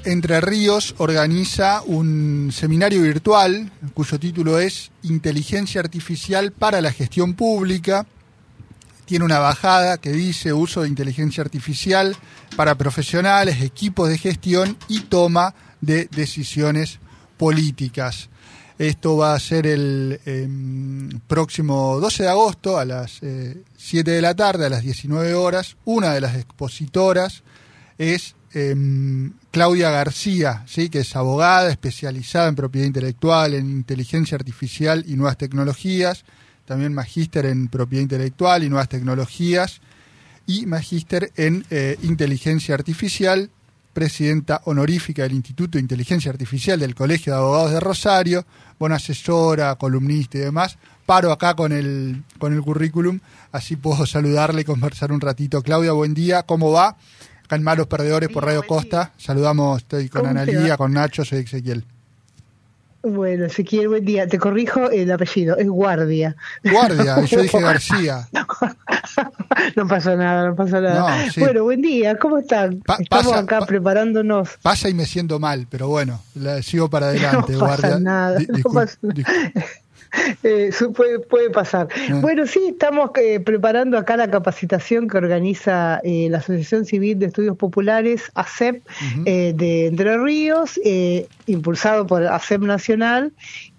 Entre Ríos organiza un seminario virtual cuyo título es Inteligencia Artificial para la Gestión Pública. Tiene una bajada que dice uso de inteligencia artificial para profesionales, equipos de gestión y toma de decisiones políticas. Esto va a ser el próximo 12 de agosto a las 7 de la tarde, a las 19 horas. Una de las expositoras es Claudia García, ¿sí?, que es abogada especializada en propiedad intelectual, en inteligencia artificial y nuevas tecnologías, también magíster en propiedad intelectual y nuevas tecnologías y magíster en inteligencia artificial, presidenta honorífica del Instituto de Inteligencia Artificial del Colegio de Abogados de Rosario, buena asesora, columnista y demás. Paro acá con el currículum, así puedo saludarle y conversar un ratito. Claudia, buen día, ¿cómo va? Acá en Malos Perdedores por Radio Costa. Saludamos, estoy con Analía, con Nacho, soy Ezequiel. Bueno, Ezequiel, buen día. Te corrijo el apellido, es Guardia. Guardia, yo dije García. No pasa nada, no pasa nada. No, sí. Bueno, buen día, ¿cómo están? Estamos acá preparándonos. Pasa y me siento mal, pero bueno, sigo para adelante, no Guardia. Pasa nada, no pasa nada. Puede pasar. Bueno, sí, estamos preparando acá la capacitación que organiza la Asociación Civil de Estudios Populares, ACEP, de Entre Ríos, impulsado por ACEP Nacional,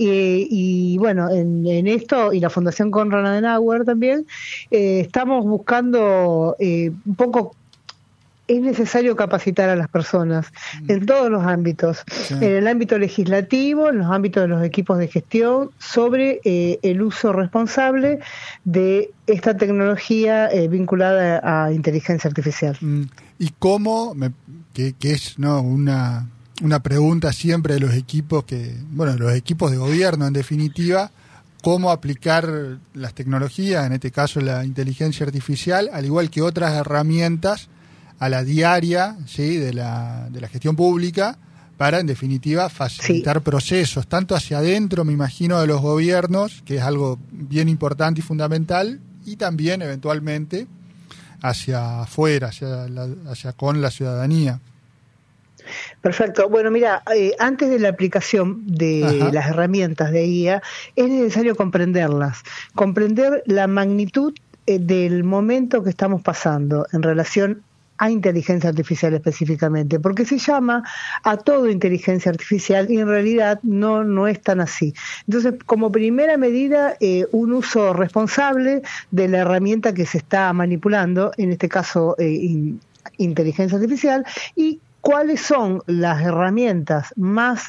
y bueno, en esto, y la Fundación Konrad Adenauer también, estamos buscando un poco. Es necesario capacitar a las personas en todos los ámbitos, en el ámbito legislativo, en los ámbitos de los equipos de gestión, sobre el uso responsable de esta tecnología vinculada a inteligencia artificial. ¿Y cómo, que es una pregunta siempre de los equipos los equipos de gobierno en definitiva, cómo aplicar las tecnologías, en este caso la inteligencia artificial, al igual que otras herramientas, a la diaria, ¿sí?, de la gestión pública, para en definitiva facilitar procesos, tanto hacia adentro, me imagino, de los gobiernos, que es algo bien importante y fundamental, y también eventualmente hacia afuera, hacia con la ciudadanía. Perfecto. Bueno, mira, antes de la aplicación de las herramientas de IA, es necesario comprenderlas, comprender la magnitud del momento que estamos pasando en relación a inteligencia artificial específicamente, porque se llama a todo inteligencia artificial y en realidad no es tan así. Entonces, como primera medida, un uso responsable de la herramienta que se está manipulando, en este caso inteligencia artificial, y cuáles son las herramientas más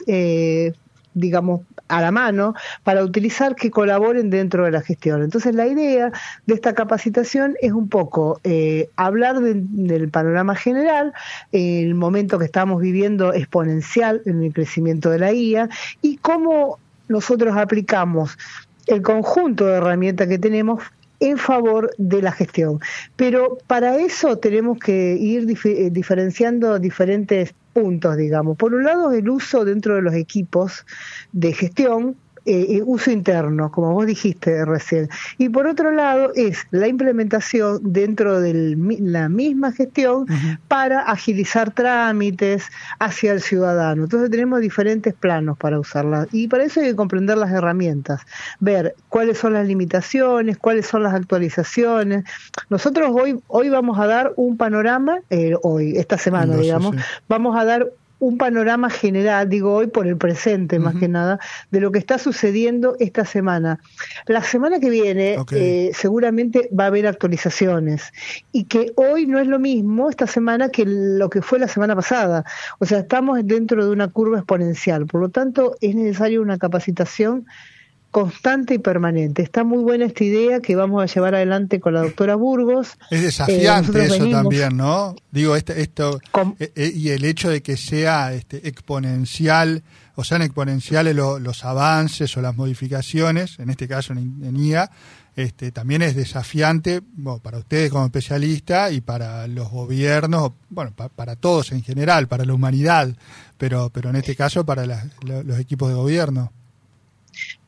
a la mano para utilizar que colaboren dentro de la gestión. Entonces la idea de esta capacitación es un poco hablar del panorama general, el momento que estamos viviendo exponencial en el crecimiento de la IA y cómo nosotros aplicamos el conjunto de herramientas que tenemos en favor de la gestión. Pero para eso tenemos que ir diferenciando diferentes puntos, digamos. Por un lado, el uso dentro de los equipos de gestión, uso interno, como vos dijiste recién. Y por otro lado, es la implementación dentro de la misma gestión para agilizar trámites hacia el ciudadano. Entonces tenemos diferentes planos para usarlas. Y para eso hay que comprender las herramientas, ver cuáles son las limitaciones, cuáles son las actualizaciones. Nosotros hoy vamos a dar un panorama, esta semana, vamos a dar un panorama general, digo hoy por el presente más que nada, de lo que está sucediendo esta semana. La semana que viene seguramente va a haber actualizaciones y que hoy no es lo mismo esta semana que lo que fue la semana pasada. O sea, estamos dentro de una curva exponencial, por lo tanto es necesaria una capacitación constante y permanente. Está muy buena esta idea que vamos a llevar adelante con la doctora Burgos. Es desafiante eso también, ¿no? Digo, esto y el hecho de que sea exponencial, o sean exponenciales los avances o las modificaciones, en este caso en IA, también es desafiante, bueno, para ustedes como especialistas y para los gobiernos, bueno, para todos en general, para la humanidad, pero en este caso para los equipos de gobierno.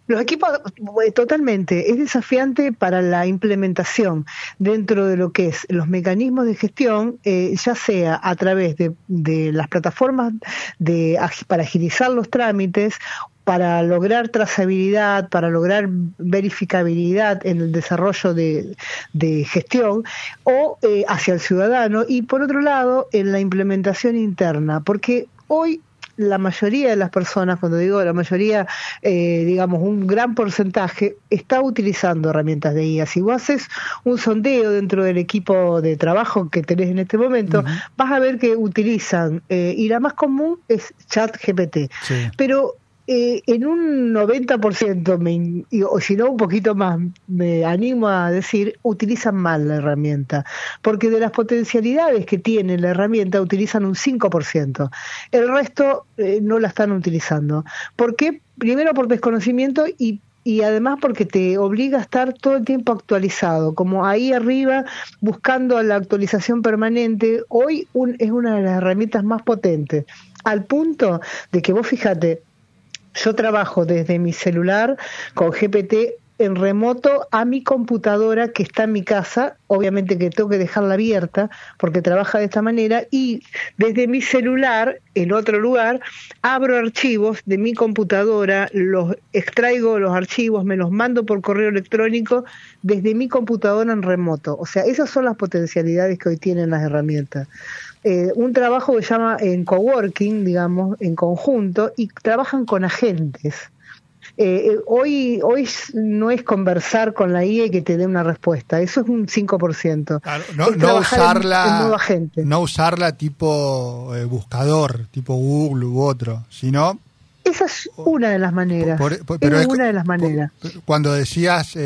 Los equipos, totalmente, es desafiante para la implementación dentro de lo que es los mecanismos de gestión, ya sea a través de las plataformas para agilizar los trámites, para lograr trazabilidad, para lograr verificabilidad en el desarrollo de gestión, o hacia el ciudadano, y por otro lado, en la implementación interna, porque hoy la mayoría de las personas, cuando digo la mayoría, digamos un gran porcentaje, está utilizando herramientas de IA. Si vos haces un sondeo dentro del equipo de trabajo que tenés en este momento, vas a ver que utilizan, y la más común es ChatGPT. Sí. Pero en un 90%, o si no un poquito más, me animo a decir, utilizan mal la herramienta, porque de las potencialidades que tiene la herramienta utilizan un 5%, el resto no la están utilizando. ¿Por qué? Primero por desconocimiento y además porque te obliga a estar todo el tiempo actualizado, como ahí arriba buscando la actualización permanente. Hoy es una de las herramientas más potentes, al punto de que vos fíjate, yo trabajo desde mi celular con GPT en remoto a mi computadora que está en mi casa, obviamente que tengo que dejarla abierta porque trabaja de esta manera, y desde mi celular, en otro lugar, abro archivos de mi computadora, los extraigo los archivos, me los mando por correo electrónico desde mi computadora en remoto. O sea, esas son las potencialidades que hoy tienen las herramientas. Un trabajo que se llama en coworking, digamos, en conjunto, y trabajan con agentes. Hoy no es conversar con la IA y que te dé una respuesta, eso es un 5%. Claro, no usarla tipo buscador, tipo Google u otro, sino... Esa es una de las maneras. Pero es una de las maneras. Cuando decías...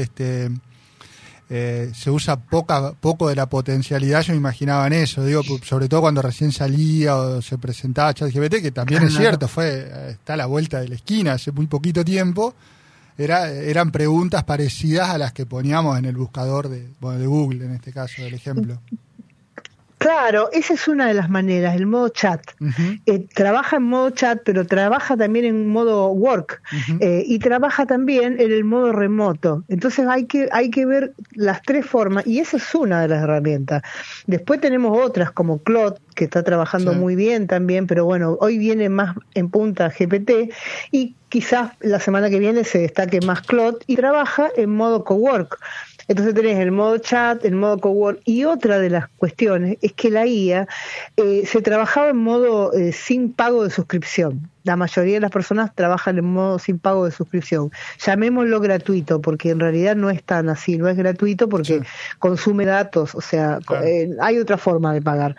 se usa poco de la potencialidad, yo me imaginaba en eso, digo, sobre todo cuando recién salía o se presentaba ChatGPT, que también es cierto, está a la vuelta de la esquina hace muy poquito tiempo, eran preguntas parecidas a las que poníamos en el buscador de Google, en este caso, del ejemplo. Claro, esa es una de las maneras, el modo chat. Trabaja en modo chat, pero trabaja también en modo work, y trabaja también en el modo remoto. Entonces hay que ver las tres formas, y esa es una de las herramientas. Después tenemos otras como Claude, que está trabajando muy bien también, pero bueno, hoy viene más en punta GPT, y quizás la semana que viene se destaque más Claude, y trabaja en modo cowork. Entonces tenés el modo chat, el modo cowork, y otra de las cuestiones es que la IA se trabajaba en modo sin pago de suscripción. La mayoría de las personas trabajan en modo sin pago de suscripción. Llamémoslo gratuito, porque en realidad no es tan así, no es gratuito porque consume datos, o sea, claro. Hay otra forma de pagar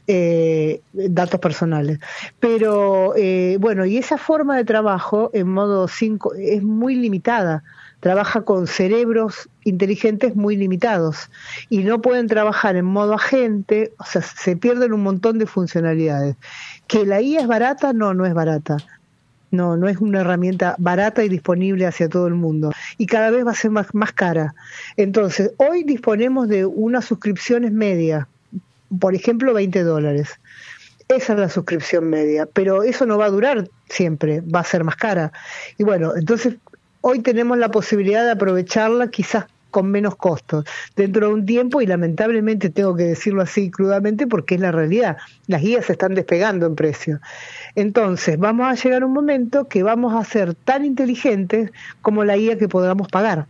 datos personales. Pero bueno, y esa forma de trabajo en modo 5 es muy limitada. Trabaja con cerebros inteligentes muy limitados y no pueden trabajar en modo agente, o sea, se pierden un montón de funcionalidades. ¿Que la IA es barata? No es barata. No es una herramienta barata y disponible hacia todo el mundo. Y cada vez va a ser más cara. Entonces, hoy disponemos de unas suscripciones medias, por ejemplo, $20. Esa es la suscripción media, pero eso no va a durar siempre, va a ser más cara. Y bueno, entonces... hoy tenemos la posibilidad de aprovecharla quizás con menos costos dentro de un tiempo, y lamentablemente tengo que decirlo así crudamente porque es la realidad, las guías se están despegando en precio. Entonces vamos a llegar a un momento que vamos a ser tan inteligentes como la guía que podamos pagar,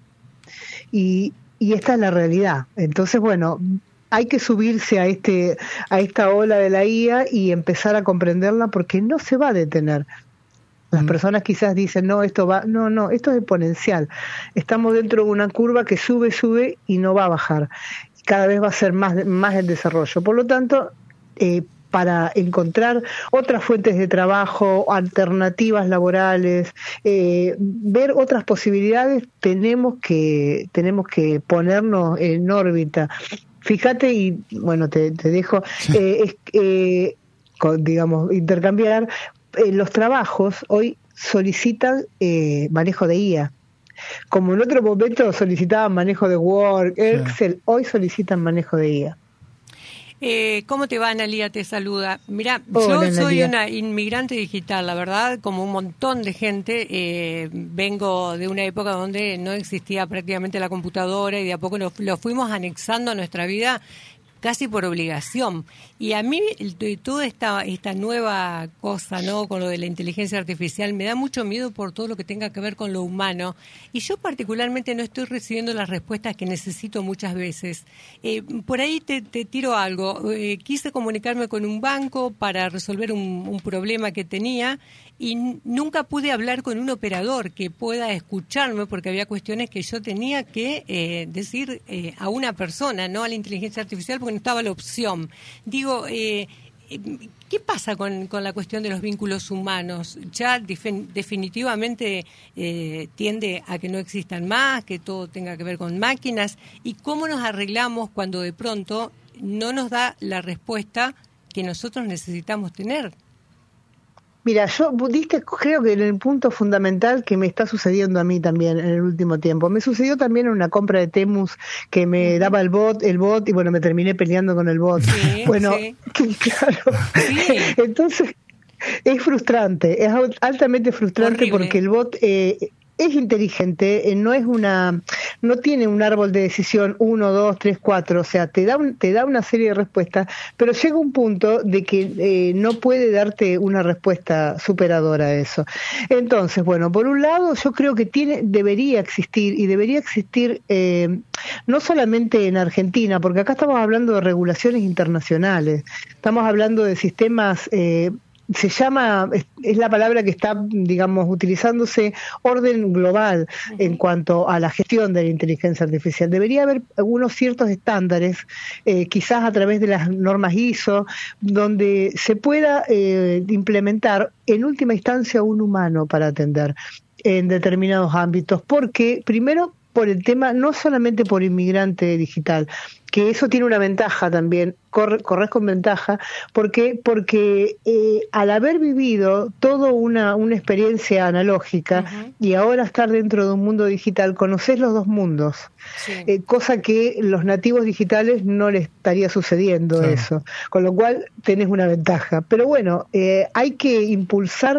y esta es la realidad. Entonces bueno, hay que subirse a esta ola de la IA y empezar a comprenderla, porque no se va a detener. Las personas quizás dicen, no, esto es exponencial. Estamos dentro de una curva que sube y no va a bajar. Cada vez va a ser más el desarrollo. Por lo tanto, para encontrar otras fuentes de trabajo, alternativas laborales, ver otras posibilidades, tenemos que ponernos en órbita. Fíjate, y bueno, te dejo, digamos, intercambiar. Los trabajos hoy solicitan manejo de IA. Como en otro momento solicitaban manejo de Word, Excel, hoy solicitan manejo de IA. ¿Cómo te va, Analía? Te saluda. Mira, Hola, yo soy Analía. una inmigrante digital, la verdad, como un montón de gente. Vengo de una época donde no existía prácticamente la computadora y de a poco lo fuimos anexando a nuestra vida casi por obligación. Y a mí toda esta nueva cosa, ¿no?, con lo de la inteligencia artificial, me da mucho miedo por todo lo que tenga que ver con lo humano. Y yo particularmente no estoy recibiendo las respuestas que necesito muchas veces. Por ahí te tiro algo. Quise comunicarme con un banco para resolver un problema que tenía y nunca pude hablar con un operador que pueda escucharme porque había cuestiones que yo tenía que decir a una persona, no a la inteligencia artificial, porque no estaba la opción. Digo, ¿qué pasa con la cuestión de los vínculos humanos? ¿Ya definitivamente tiende a que no existan más, que todo tenga que ver con máquinas? ¿Y cómo nos arreglamos cuando de pronto no nos da la respuesta que nosotros necesitamos tener? Mira, creo que en el punto fundamental que me está sucediendo a mí también en el último tiempo. Me sucedió también en una compra de Temus que me daba el bot, y bueno, me terminé peleando con el bot. Sí, bueno, sí. Claro. Sí. Entonces, es frustrante, es altamente frustrante. Horrible. Porque el bot es inteligente, no tiene un árbol de decisión 1, 2, 3, 4, o sea, te da una serie de respuestas, pero llega un punto de que no puede darte una respuesta superadora a eso. Entonces, bueno, por un lado, yo creo que debería existir no solamente en Argentina, porque acá estamos hablando de regulaciones internacionales, estamos hablando de sistemas es la palabra que está, digamos, utilizándose, orden global en cuanto a la gestión de la inteligencia artificial. Debería haber algunos ciertos estándares, quizás a través de las normas ISO, donde se pueda implementar en última instancia un humano para atender en determinados ámbitos, porque primero por el tema, no solamente por inmigrante digital, que eso tiene una ventaja también, corres con ventaja, porque al haber vivido toda una experiencia analógica y ahora estar dentro de un mundo digital, conoces los dos mundos, sí. Cosa que los nativos digitales no les estaría sucediendo, sí. Eso, con lo cual tenés una ventaja. Pero bueno, hay que impulsar...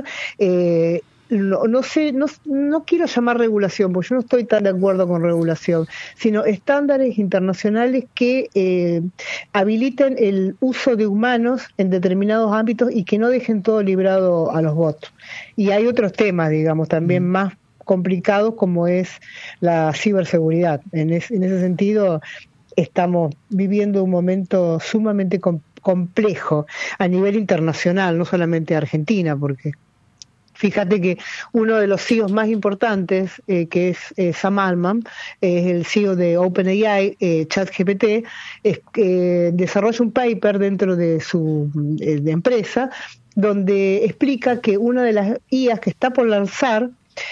No quiero llamar regulación, porque yo no estoy tan de acuerdo con regulación, sino estándares internacionales que habiliten el uso de humanos en determinados ámbitos y que no dejen todo librado a los bots. Y hay otros temas, digamos, también más complicados, como es la ciberseguridad. En ese sentido, estamos viviendo un momento sumamente complejo a nivel internacional, no solamente Argentina, porque... Fíjate que uno de los CEOs más importantes, que es Sam Altman, es el CEO de OpenAI, ChatGPT, desarrolla un paper dentro de su de empresa, donde explica que una de las IAs que está por lanzar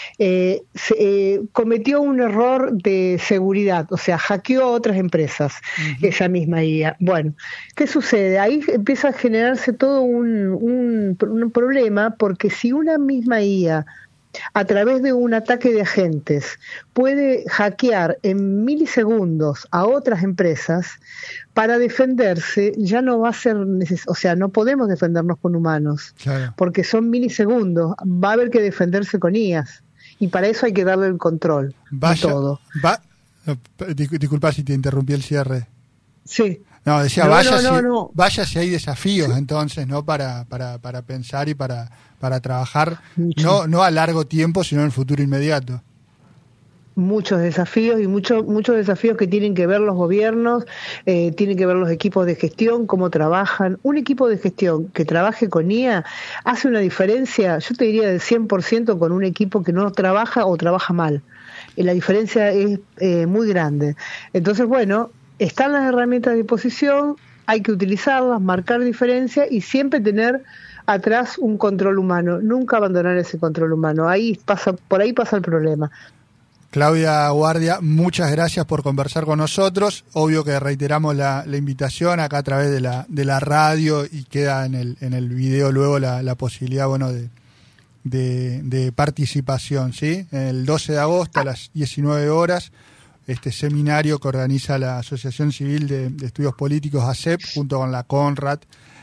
cometió un error de seguridad, o sea, hackeó a otras empresas, esa misma IA. Bueno, ¿qué sucede? Ahí empieza a generarse todo un problema, porque si una misma IA, a través de un ataque de agentes, puede hackear en milisegundos a otras empresas, para defenderse ya no va a ser o sea, no podemos defendernos con humanos, claro. Porque son milisegundos, va a haber que defenderse con IAs, y para eso hay que darle el control de todo. Disculpa si te interrumpí el cierre. Sí. No, decía, vaya si hay desafíos entonces, ¿no? Para pensar y para trabajar, no a largo tiempo, sino en el futuro inmediato. Muchos desafíos y muchos desafíos que tienen que ver los gobiernos, tienen que ver los equipos de gestión, cómo trabajan. Un equipo de gestión que trabaje con IA hace una diferencia, yo te diría del 100%, con un equipo que no trabaja o trabaja mal. La diferencia es muy grande. Entonces, bueno, están las herramientas a disposición, hay que utilizarlas, marcar diferencia y siempre tener atrás un control humano, nunca abandonar ese control humano. Por ahí pasa el problema. Claudia Guardia, muchas gracias por conversar con nosotros. Obvio que reiteramos la invitación acá a través de la radio, y queda en el video luego la posibilidad, bueno, de participación, ¿sí? El 12 de agosto a las 19 horas este seminario que organiza la Asociación Civil de Estudios Políticos, ACEP, junto con la CONRAD,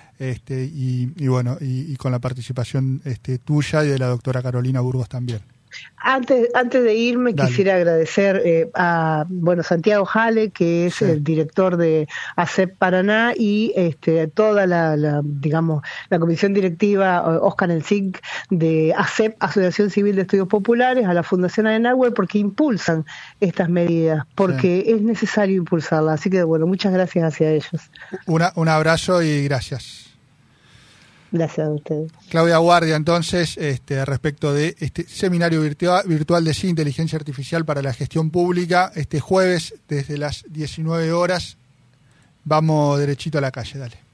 y con la participación tuya y de la doctora Carolina Burgos también. Antes de irme, Dale. quisiera agradecer a Santiago Jale, que es el director de ACEP Paraná, y toda la comisión directiva, Oscar Enzig, de ACEP, Asociación Civil de Estudios Populares, a la Fundación Adenauer, porque impulsan estas medidas, porque es necesario impulsarlas. Así que, muchas gracias hacia ellos. Un abrazo y gracias. Gracias a ustedes. Claudia Guardia, entonces, respecto de este seminario virtual de inteligencia artificial para la gestión pública, este jueves desde las 19 horas, vamos derechito a la calle, dale.